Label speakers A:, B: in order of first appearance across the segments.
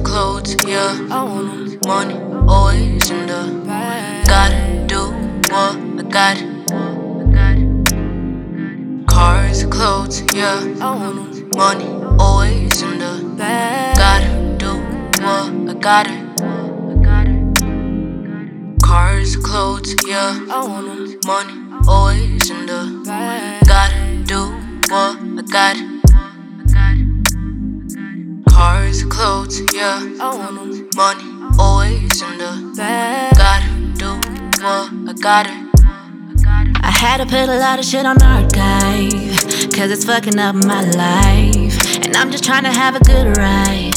A: clothes, yeah. Money always in the gotta do what I got. Cars, clothes, yeah. Money always in the gotta do what I gotta. Cars, clothes, yeah. Money always in the gotta do what I got. Cars, clothes, yeah. Money always in the gotta do what I gotta.
B: I had to put a lot of shit on archive, cause it's fucking up my life. And I'm just trying to have a good ride.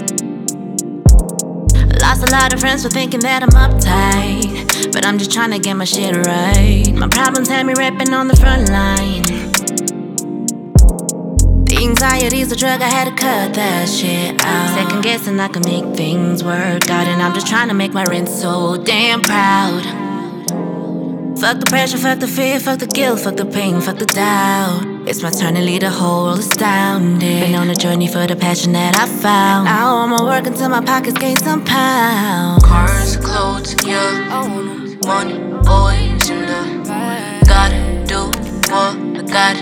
B: Lost a lot of friends for thinking that I'm uptight, but I'm just trying to get my shit right. My problems had me rapping on the front line. The anxiety's a drug, I had to cut that shit out. Second guessing I can make things work out, and I'm just trying to make my rent so damn proud. Fuck the pressure, fuck the fear, fuck the guilt, fuck the pain, fuck the doubt. It's my turn to lead a whole world astounded. Been on a journey for the passion that I found. Now I'ma work until my pockets gain some pounds.
A: Cars, clothes, yeah. Money always in the gotta do what I got.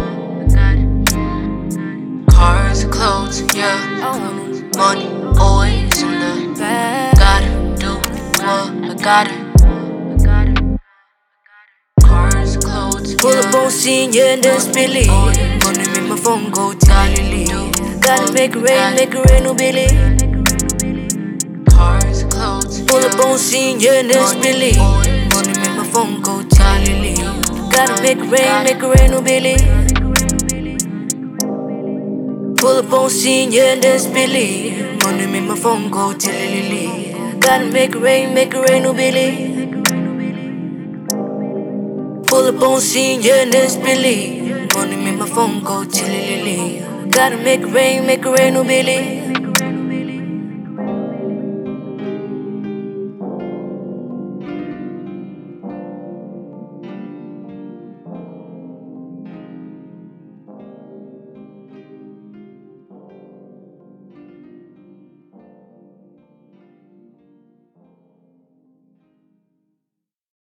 A: Cars, clothes, yeah. Money always in the gotta do what I gotta. Cars, clothes,
C: Pull up on scene, yeah, and then spill it. Money make my phone go tally. Gotta make it rain, no Billy.
A: cars, clothes,
C: Pull up on scene, yeah, and then spill it. Money make my phone go tally. Gotta make it rain, no Billy. Pull up on scene, yeah, and then spill it. Money make my phone go tally. Gotta make it rain, no Billy. Pull up on scene, yeah, and then spill it. Money make my phone go chilly. Gotta make it rain, no Billy.